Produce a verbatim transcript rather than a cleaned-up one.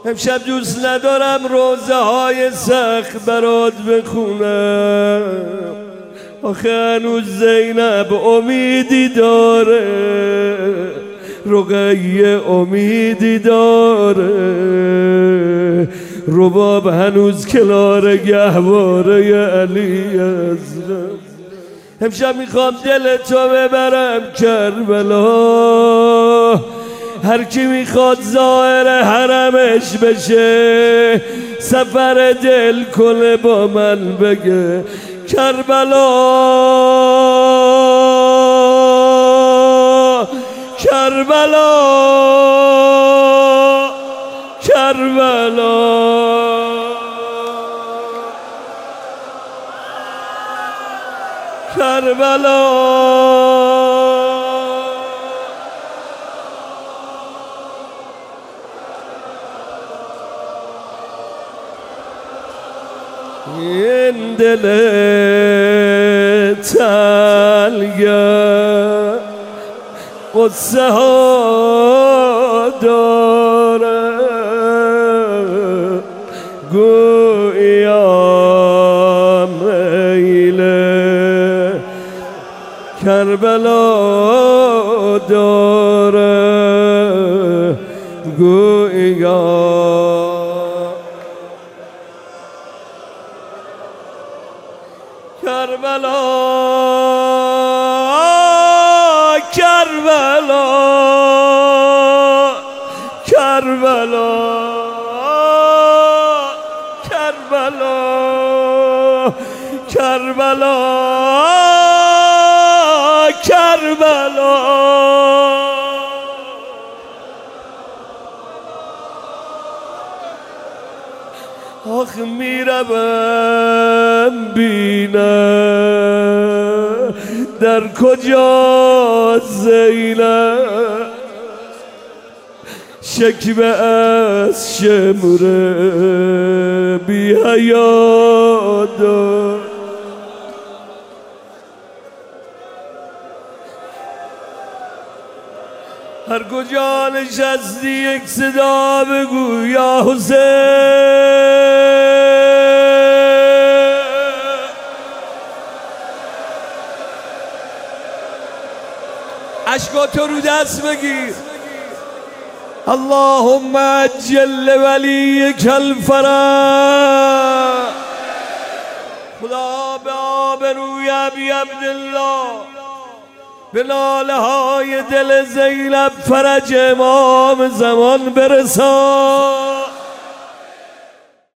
امشب دوست ندارم روزه های سخت برات بخونم، آخه هنوز زینب امیدی داره، رقیه امیدی داره، رباب هنوز کنار گهواره علی اصغر. امشب میخوام دل تو ببرم کربلا، هر کی میخواد ظاهر حرمش بشه سفر دل کنه با من بگه کربلا کربلا کربلا کربلا. این دل تلگه قصه ها داره، گویا میل کربلا داره، گویا کربلا کربلا کربلا کربلا کربلا کربلا. آخ میروم بینم در کجا زینب، شکوه از شمره بی حیا دار، هر کجا نشستی یک صدا بگو یا حسین. عشقاتو رو دست بگیر. اللهم عجل ولیک الفرج. خدا به آبروی ابی عبدالله به ناله های دل زینب فرج امام زمان برسان.